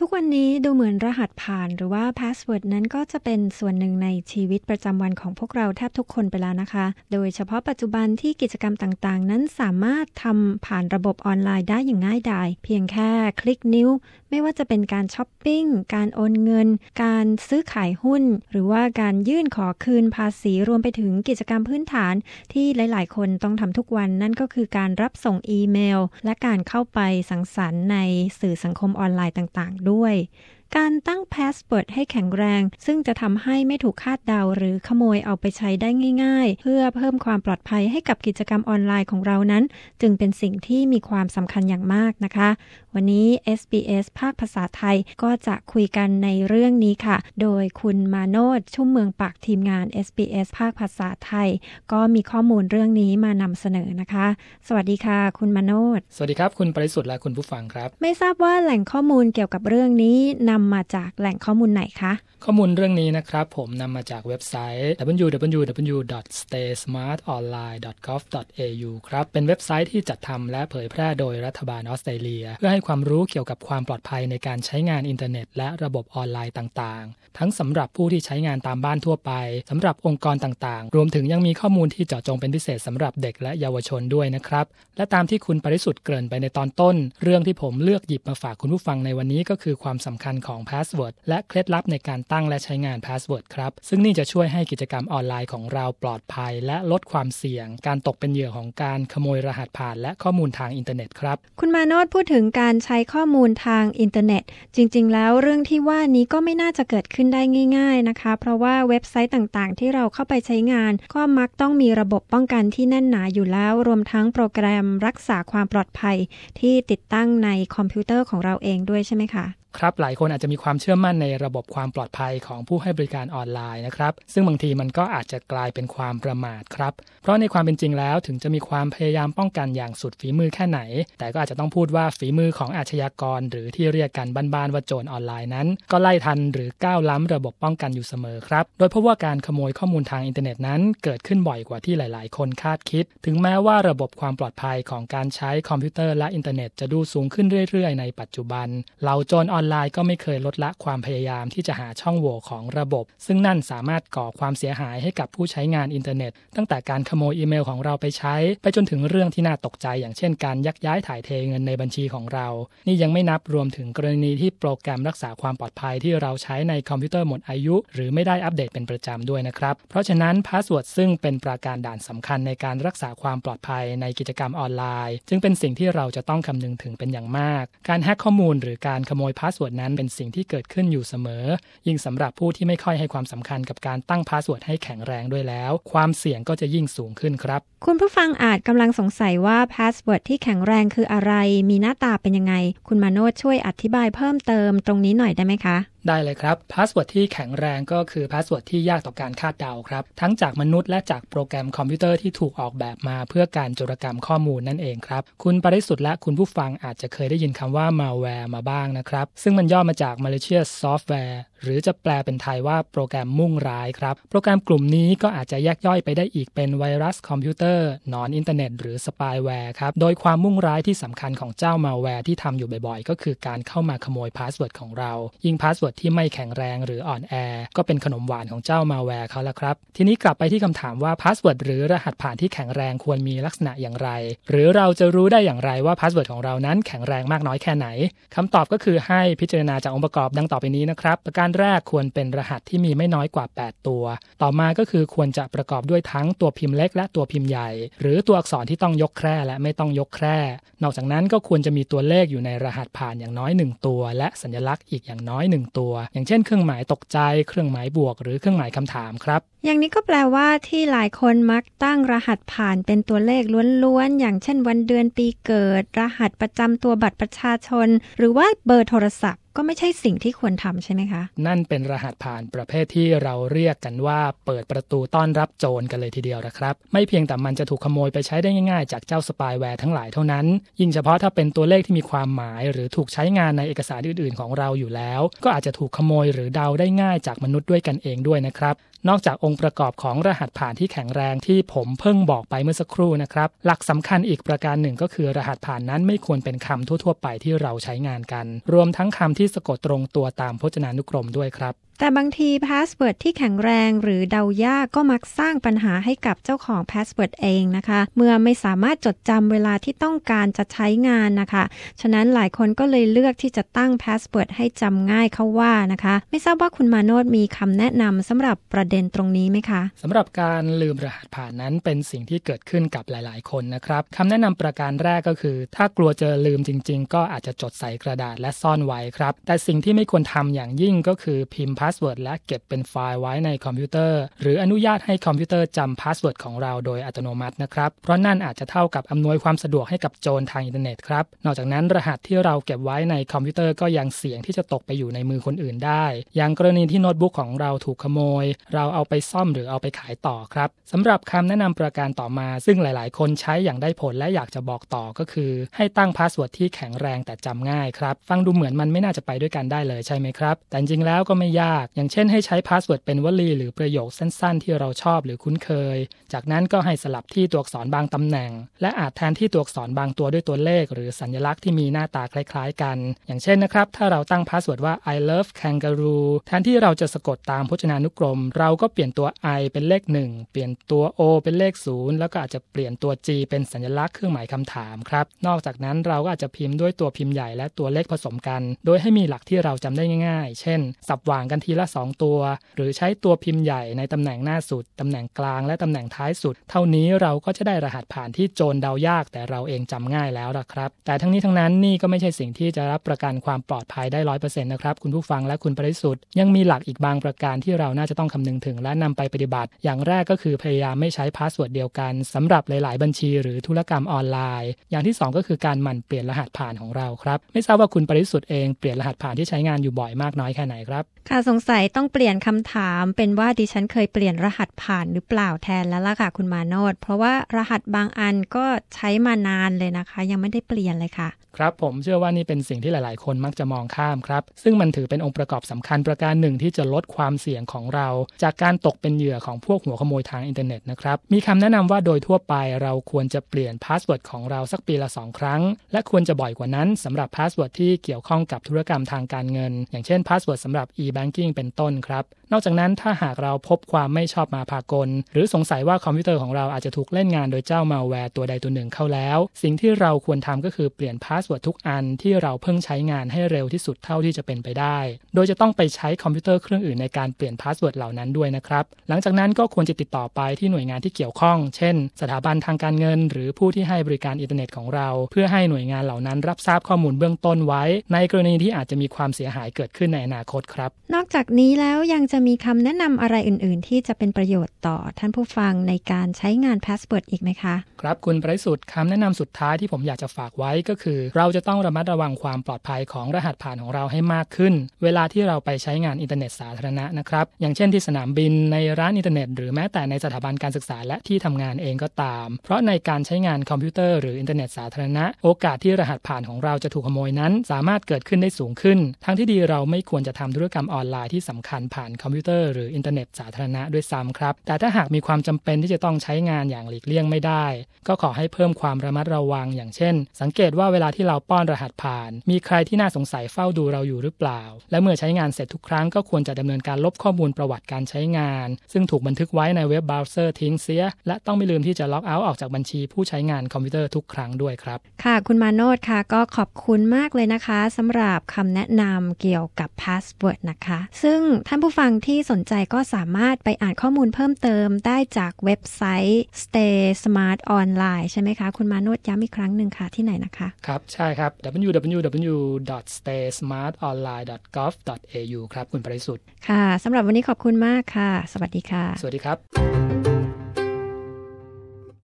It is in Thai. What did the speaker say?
ทุกวันนี้ดูเหมือนรหัสผ่านหรือว่าพาสเวิร์ดนั้นก็จะเป็นส่วนหนึ่งในชีวิตประจำวันของพวกเราแทบทุกคนไปแล้วนะคะโดยเฉพาะปัจจุบันที่กิจกรรมต่างๆนั้นสามารถทำผ่านระบบออนไลน์ได้อย่างง่ายดายเพียงแค่คลิกนิ้วไม่ว่าจะเป็นการช้อปปิ้งการโอนเงินการซื้อขายหุ้นหรือว่าการยื่นขอคืนภาษีรวมไปถึงกิจกรรมพื้นฐานที่หลายๆคนต้องทำทุกวันนั่นก็คือการรับส่งอีเมลและการเข้าไปสังสรรค์ในสื่อสังคมออนไลน์ต่างๆด้วยการตั้งพาสเวิร์ดให้แข็งแรงซึ่งจะทำให้ไม่ถูกคาดเดาหรือขโมยเอาไปใช้ได้ง่ายๆเพื่อเพิ่มความปลอดภัยให้กับกิจกรรมออนไลน์ของเรานั้นจึงเป็นสิ่งที่มีความสำคัญอย่างมากนะคะวันนี้ SBS ภาคภาษาไทยก็จะคุยกันในเรื่องนี้ค่ะโดยคุณมาโนช ชุ่มเมืองปักทีมงาน SBS ภาคภาษาไทยก็มีข้อมูลเรื่องนี้มานำเสนอนะคะสวัสดีค่ะคุณมาโนชสวัสดีครับคุณปริสุทธิ์และคุณผู้ฟังครับไม่ทราบว่าแหล่งข้อมูลเกี่ยวกับเรื่องนี้นำมาจากแหล่งข้อมูลไหนคะข้อมูลเรื่องนี้นะครับผมนำมาจากเว็บไซต์ www.staysmartonline.gov.au ครับเป็นเว็บไซต์ที่จัดทำและเผยแพร่โดยรัฐบาลออสเตรเลียเพื่อให้ความรู้เกี่ยวกับความปลอดภัยในการใช้งานอินเทอร์เน็ตและระบบออนไลน์ต่างๆทั้งสำหรับผู้ที่ใช้งานตามบ้านทั่วไปสำหรับองค์กรต่างๆรวมถึงยังมีข้อมูลที่เจาะจงเป็นพิเศษสำหรับเด็กและเยาวชนด้วยนะครับและตามที่คุณปริสุทธิ์เกริ่นไปในตอนต้นเรื่องที่ผมเลือกหยิบมาฝากคุณผู้ฟังในวันนี้ก็คือความสำคัญของพาสเวิร์ดและเคล็ดลับในการตั้งและใช้งานพาสเวิร์ดครับซึ่งนี่จะช่วยให้กิจกรรมออนไลน์ของเราปลอดภัยและลดความเสี่ยงการตกเป็นเหยื่อของการขโมยรหัสผ่านและข้อมูลทางอินเทอร์เน็ตครับคุณมาโนชพูดถึงการใช้ข้อมูลทางอินเทอร์เน็ตจริงๆแล้วเรื่องที่ว่านี้ก็ไม่น่าจะเกิดขึ้นได้ง่ายๆนะคะเพราะว่าเว็บไซต์ต่างๆที่เราเข้าไปใช้งานก็มักต้องมีระบบป้องกันที่แน่นหนาอยู่แล้วรวมทั้งโปรแกรมรักษาความปลอดภัยที่ติดตั้งในคอมพิวเตอร์ของเราเองด้วยใช่ไหมคะครับหลายคนอาจจะมีความเชื่อมั่นในระบบความปลอดภัยของผู้ให้บริการออนไลน์นะครับซึ่งบางทีมันก็อาจจะกลายเป็นความประมาทครับเพราะในความเป็นจริงแล้วถึงจะมีความพยายามป้องกันอย่างสุดฝีมือแค่ไหนแต่ก็อาจจะต้องพูดว่าฝีมือของอาชญากรหรือที่เรียกกันบ้านๆว่าโจรออนไลน์นั้นก็ไล่ทันหรือก้าวล้ำระบบป้องกันอยู่เสมอครับโดยเพราะว่าการขโมยข้อมูลทางอินเทอร์เน็ตนั้นเกิดขึ้นบ่อยกว่าที่หลายๆคนคาดคิดถึงแม้ว่าระบบความปลอดภัยของการใช้คอมพิวเตอร์และอินเทอร์เน็ตจะดูสูงขึ้นเรื่อยๆในปัจจุบันเหล่าโจรออนไลน์ก็ไม่เคยลดละความพยายามที่จะหาช่องโหว่ของระบบซึ่งนั่นสามารถก่อความเสียหายให้กับผู้ใช้งานอินเทอร์เน็ตตั้งแต่การขโมยอีเมลของเราไปใช้ไปจนถึงเรื่องที่น่าตกใจอย่างเช่นการยักย้ายถ่ายเทเงินในบัญชีของเรานี่ยังไม่นับรวมถึงกรณีที่โปรแกรมรักษาความปลอดภัยที่เราใช้ในคอมพิวเตอร์หมดอายุหรือไม่ได้อัปเดตเป็นประจำด้วยนะครับเพราะฉะนั้นพาสเวิร์ดซึ่งเป็นปราการด่านสำคัญในการรักษาความปลอดภัยในกิจกรรมออนไลน์จึงเป็นสิ่งที่เราจะต้องคำนึงถึงเป็นอย่างมากการแฮ็กข้อมูลหรือการขโมยพาสเวิร์ดนั้นเป็นสิ่งที่เกิดขึ้นอยู่เสมอยิ่งสำหรับผู้ที่ไม่ค่อยให้ความสำคัญกับการตั้งพาสเวิร์ดให้แข็งแรงด้วยแล้วความเสี่ยงก็จะยิ่งสูงขึ้นครับคุณผู้ฟังอาจกำลังสงสัยว่าพาสเวิร์ดที่แข็งแรงคืออะไรมีหน้าตาเป็นยังไงคุณมาโนชช่วยอธิบายเพิ่มเติมตรงนี้หน่อยได้ไหมคะได้เลยครับพาสเวิร์ดที่แข็งแรงก็คือพาสเวิร์ดที่ยากต่อการคาดเดาครับทั้งจากมนุษย์และจากโปรแกรมคอมพิวเตอร์ที่ถูกออกแบบมาเพื่อการโจรกรรมข้อมูลนั่นเองครับคุณปริสุทธิ์และคุณผู้ฟังอาจจะเคยได้ยินคำว่า malware มาบ้างนะครับซึ่งมันย่อมาจาก malicious software หรือจะแปลเป็นไทยว่าโปรแกรมมุ่งร้ายครับโปรแกรมกลุ่มนี้ก็อาจจะแยกย่อยไปได้อีกเป็นไวรัสคอมพิวเตอร์หนอนอินเทอร์เน็ตหรือสปายแวร์ครับโดยความมุ่งร้ายที่สำคัญของเจ้า malware ที่ทำอยู่บ่อยๆก็คือการเข้ามาขโมยพาสเวิร์ดของเรายิ่งพาสเวิร์ดที่ไม่แข็งแรงหรืออ่อนแอก็เป็นขนมหวานของเจ้า malware เขาละครับทีนี้กลับไปที่คำถามว่าพาสเวิร์ดหรือรหัสผ่านที่แข็งแรงควรมีลักษณะอย่างไรหรือเราจะรู้ได้อย่างไรว่าพาสเวิร์ดของเรานั้นแข็งแรงมากน้อยแค่ไหนคำตอบก็คือให้พิจารณาจากองค์ประกอบดังต่อไปนี้นะครับประการแรกควรเป็นรหัสที่มีไม่น้อยกว่า8ตัวต่อมาก็คือควรจะประกอบด้วยทั้งตัวพิมพ์เล็กและตัวพิมพ์ใหญ่หรือตัวอักษรที่ต้องยกแคร่และไม่ต้องยกแคร่นอกจากนั้นก็ควรจะมีตัวเลขอยู่ในรหัสผ่านอย่างน้อย1ตัวและสัญลักษณ์อีกอย่างน้อย1ตัวอย่างเช่นเครื่องหมายตกใจเครื่องหมายบวกหรือเครื่องหมายคำถามครับอย่างนี้ก็แปลว่าที่หลายคนมักตั้งรหัสผ่านเป็นตัวเลขล้วนๆอย่างเช่นวันเดือนปีเกิดรหัสประจำตัวบัตรประชาชนหรือว่าเบอร์โทรศัพท์ก็ไม่ใช่สิ่งที่ควรทำใช่ไหมคะนั่นเป็นรหัสผ่านประเภทที่เราเรียกกันว่าเปิดประตูต้อนรับโจรกันเลยทีเดียวนะครับไม่เพียงแต่มันจะถูกขโมยไปใช้ได้ง่ายๆจากเจ้าสปายแวร์ทั้งหลายเท่านั้นยิ่งเฉพาะถ้าเป็นตัวเลขที่มีความหมายหรือถูกใช้งานในเอกสารอื่นๆของเราอยู่แล้วก็อาจจะถูกขโมยหรือเดาได้ง่ายจากมนุษย์ด้วยกันเองด้วยนะครับนอกจากองค์ประกอบของรหัสผ่านที่แข็งแรงที่ผมเพิ่งบอกไปเมื่อสักครู่นะครับหลักสำคัญอีกประการหนึ่งก็คือรหัสผ่านนั้นไม่ควรเป็นคำทั่วๆไปที่เราใช้งานกันรวมทั้งคำที่สะกดตรงตัวตามพจนานุกรมด้วยครับแต่บางทีพาสเวิร์ดที่แข็งแรงหรือเดายากก็มักสร้างปัญหาให้กับเจ้าของพาสเวิร์ดเองนะคะเมื่อไม่สามารถจดจำเวลาที่ต้องการจะใช้งานนะคะฉะนั้นหลายคนก็เลยเลือกที่จะตั้งพาสเวิร์ดให้จำง่ายเข้าว่านะคะไม่ทราบว่าคุณมาโนชมีคำแนะนำสำหรับประเด็นตรงนี้ไหมคะสำหรับการลืมรหัสผ่านนั้นเป็นสิ่งที่เกิดขึ้นกับหลายๆคนนะครับคำแนะนำประการแรกก็คือถ้ากลัวจะลืมจริงๆก็อาจจะจดใส่กระดาษและซ่อนไว้ครับแต่สิ่งที่ไม่ควรทำอย่างยิ่งก็คือพิมพ์พาสเวิร์ดและเก็บเป็นไฟล์ไว้ในคอมพิวเตอร์หรืออนุญาตให้คอมพิวเตอร์จำพาสเวิร์ดของเราโดยอัตโนมัตินะครับเพราะนั่นอาจจะเท่ากับอำนวยความสะดวกให้กับโจรทางอินเทอร์เน็ตครับนอกจากนั้นรหัสที่เราเก็บไว้ในคอมพิวเตอร์ก็ยังเสี่ยงที่จะตกไปอยู่ในมือคนอื่นได้อย่างกรณีที่โน้ตบุ๊กของเราถูกขโมยเราเอาไปซ่อมหรือเอาไปขายต่อครับสำหรับคำแนะนำประการต่อมาซึ่งหลายๆคนใช้อย่างได้ผลและอยากจะบอกต่อก็คือให้ตั้งพาสเวิร์ดที่แข็งแรงแต่จำง่ายครับฟังดูเหมือนมันไม่น่าจะไปด้วยกันได้เลยใช่ไหมครับแต่จริงแล้วก็ไม่ยากอย่างเช่นให้ใช้พาสเวิร์ดเป็นวลีหรือประโยคสั้นๆที่เราชอบหรือคุ้นเคยจากนั้นก็ให้สลับที่ตัวอักษรบางตำแหน่งและอาจแทนที่ตัวอักษรบางตัวด้วยตัวเลขหรือสัญลักษณ์ที่มีหน้าตาคล้ายๆกันอย่างเช่นนะครับถ้าเราตั้งพาสเวิร์ดว่า I love kangaroo แทนที่เราจะสะกดตามพจนานุกรมเราก็เปลี่ยนตัว I เป็นเลข1เปลี่ยนตัว O เป็นเลข0แล้วก็อาจจะเปลี่ยนตัว G เป็นสัญลักษณ์เครื่องหมายคำถามครับนอกจากนั้นเราก็อาจจะพิมพ์ด้วยตัวพิมพ์ใหญ่และตัวเลขผสมกันโดยให้มีหลักที่เราจำได้ง่ายๆเช่นสับหว่างกันทีละ2ตัวหรือใช้ตัวพิมพ์ใหญ่ในตำแหน่งหน้าสุดตำแหน่งกลางและตำแหน่งท้ายสุดเท่านี้เราก็จะได้รหัสผ่านที่โจรเดายากแต่เราเองจำง่ายแล้วล่ะครับแต่ทั้งนี้ทั้งนั้นนี่ก็ไม่ใช่สิ่งที่จะรับประกันความปลอดภัยได้ 100% นะครับคุณผู้ฟังและคุณปริสุทธิ์ยังมีหลักอีกบางประการที่เราน่าจะต้องคำนึงถึงและนำไปปฏิบัติอย่างแรกก็คือพยายามไม่ใช้พาสเวิร์ดเดียวกันสำหรับหลายๆบัญชีหรือธุรกรรมออนไลน์อย่างที่2ก็คือการหมั่นเปลี่ยนรหัสผ่านของเราครับไม่ทราบว่าคุณปริสุทธิ์เองเปลี่ยนรหัสผ่านที่ใช้งานอยู่บ่อยมากน้อยแค่ไหนครับค่ะสงสัยต้องเปลี่ยนคำถามเป็นว่าดิฉันเคยเปลี่ยนรหัสผ่านหรือเปล่าแทนแล้วล่ะค่ะคุณมาโนชเพราะว่ารหัสบางอันก็ใช้มานานเลยนะคะยังไม่ได้เปลี่ยนเลยค่ะครับผมเชื่อว่านี่เป็นสิ่งที่หลายๆคนมักจะมองข้ามครับซึ่งมันถือเป็นองค์ประกอบสำคัญประการหนึ่งที่จะลดความเสี่ยงของเราจากการตกเป็นเหยื่อของพวกหัวขโมยทางอินเทอร์เน็ตนะครับมีคำแนะนำว่าโดยทั่วไปเราควรจะเปลี่ยนพาสเวิร์ดของเราสักปีละ2ครั้งและควรจะบ่อยกว่านั้นสำหรับพาสเวิร์ดที่เกี่ยวข้องกับธุรกรรมทางการเงินอย่างเช่นพาสเวิร์ดสำหรับ e-banking เป็นต้นครับนอกจากนั้นถ้าหากเราพบความไม่ชอบมาพากลหรือสงสัยว่าคอมพิวเตอร์ของเราอาจจะถูกเล่นงานโดยเจ้ามัลแวร์ตัวใดตัวหนึ่งเข้าแล้วสิ่งที่เราควรทำก็คือเปลี่ยนพาสเวิร์ดทุกอันที่เราเพิ่งใช้งานให้เร็วที่สุดเท่าที่จะเป็นไปได้โดยจะต้องไปใช้คอมพิวเตอร์เครื่องอื่นในการเปลี่ยนพาสเวิร์ดเหล่านั้นด้วยนะครับหลังจากนั้นก็ควรจะติดต่อไปที่หน่วยงานที่เกี่ยวข้องเช่นสถาบันทางการเงินหรือผู้ที่ให้บริการอินเทอร์เน็ตของเราเพื่อให้หน่วยงานเหล่านั้นรับทราบข้อมูลเบื้องต้นไว้ในกรณีที่อาจจะมีความเสียหายเกิดขึ้นในอนาคตครับนอกจากนี้แล้วยังจะมีคำแนะนำอะไรอื่นๆที่จะเป็นประโยชน์ต่อท่านผู้ฟังในการใช้งานพาสเวิร์ดอีกไหมคะครับคุณประสุทธิ์คำแนะนำสุดท้ายที่ผมอยากจะฝากไว้ก็คือเราจะต้องระมัดระวังความปลอดภัยของรหัสผ่านของเราให้มากขึ้นเวลาที่เราไปใช้งานอินเทอร์เน็ตสาธารณะนะครับอย่างเช่นที่สนามบินในร้านอินเทอร์เน็ตหรือแม้แต่ในสถาบันการศึกษาและที่ทำงานเองก็ตามเพราะในการใช้งานคอมพิวเตอร์หรืออินเทอร์เน็ตสาธารณะโอกาสที่รหัสผ่านของเราจะถูกขโมยนั้นสามารถเกิดขึ้นได้สูงขึ้นทางที่ดีเราไม่ควรจะทำธุรกรรมออนไลน์ที่สำคัญผ่านคอมพิวเตอร์หรืออินเทอร์เน็ตสาธารณะด้วยซ้ำครับแต่ถ้าหากมีความจำเป็นที่จะต้องใช้งานอย่างหลีกเลี่ยงไม่ได้ก็ขอให้เพิ่มความระมัดระวังอย่างเช่นสังเกตว่าเวลาที่เราป้อนรหัสผ่านมีใครที่น่าสงสัยเฝ้าดูเราอยู่หรือเปล่าและเมื่อใช้งานเสร็จทุกครั้งก็ควรจะดำเนินการลบข้อมูลประวัติการใช้งานซึ่งถูกบันทึกไว้ในเว็บเบราว์เซอร์ทิ้งเสียและต้องไม่ลืมที่จะล็อกเอาท์ออกจากบัญชีผู้ใช้งานคอมพิวเตอร์ทุกครั้งด้วยครับค่ะคุณมาโนชค่ะก็ขอบคุณมากเลยนะคะสำหรับคำแนะนำเกี่ยวกับพาสเวิร์ดนะคะซึ่งท่านผู้ฟังที่สนใจก็สามารถไปอ่านข้อมูลเพิ่มเติมได้จากเว็บไซต์ Stay Smart Online ใช่ไหมคะคุณมาโนชย้ำอีกครั้งหนึ่งค่ะที่ไหนนะคะครับใช่ครับ www.staysmartonline.gov.au ครับคุณปริสุทธิ์ค่ะสำหรับวันนี้ขอบคุณมากค่ะสวัสดีค่ะสวัสดีครับ